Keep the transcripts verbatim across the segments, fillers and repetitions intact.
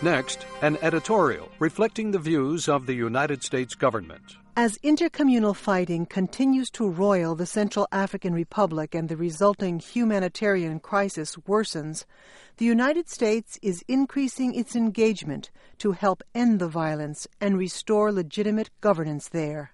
Next, an editorial reflecting the views of the United States government. As intercommunal fighting continues to roil the Central African Republic and the resulting humanitarian crisis worsens, the United States is increasing its engagement to help end the violence and restore legitimate governance there.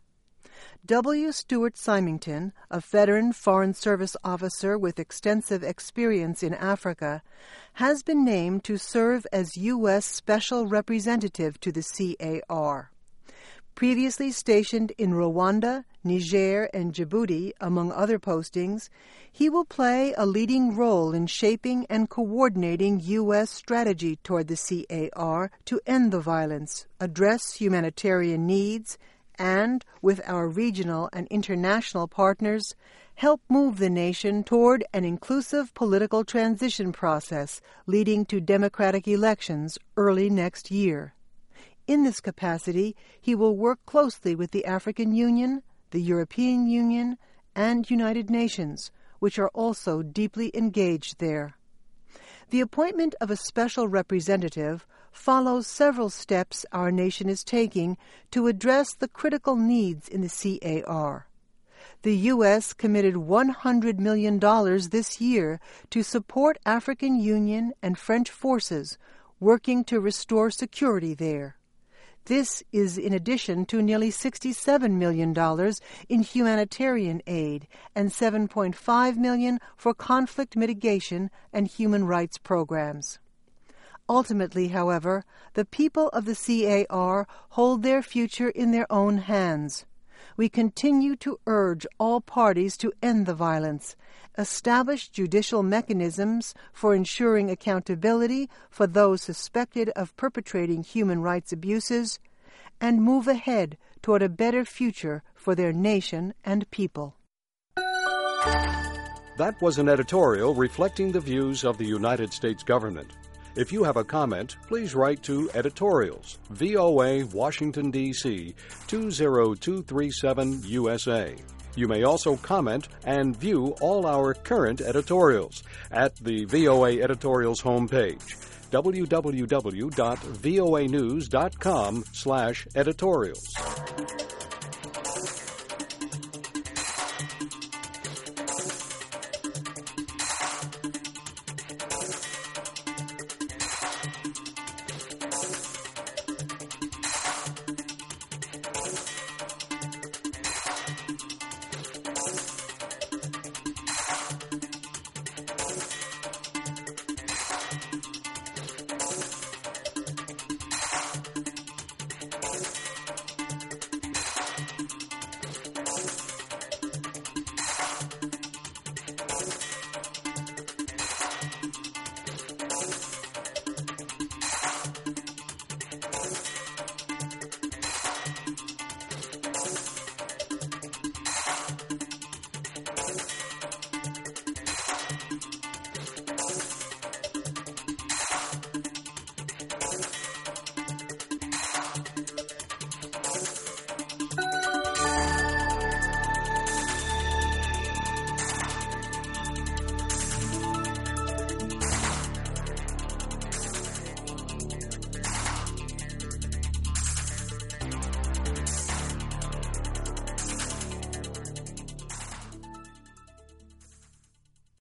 W. Stuart Symington, a veteran Foreign Service officer with extensive experience in Africa, has been named to serve as U S Special Representative to the C A R. Previously stationed in Rwanda, Niger, and Djibouti, among other postings, he will play a leading role in shaping and coordinating U S strategy toward the C A R to end the violence, address humanitarian needs, and, with our regional and international partners, help move the nation toward an inclusive political transition process leading to democratic elections early next year. In this capacity, he will work closely with the African Union, the European Union, and United Nations, which are also deeply engaged there. The appointment of a special representative follows several steps our nation is taking to address the critical needs in the C A R. The U S committed one hundred million dollars this year to support African Union and French forces working to restore security there. This is in addition to nearly sixty-seven million dollars in humanitarian aid and seven point five million dollars for conflict mitigation and human rights programs. Ultimately, however, the people of the C A R hold their future in their own hands. We continue to urge all parties to end the violence, establish judicial mechanisms for ensuring accountability for those suspected of perpetrating human rights abuses, and move ahead toward a better future for their nation and people. That was an editorial reflecting the views of the United States government. If you have a comment, please write to Editorials, V O A, Washington, D C two zero two three seven, U S A. You may also comment and view all our current editorials at the V O A Editorials homepage, w w w dot voa news dot com slash editorials.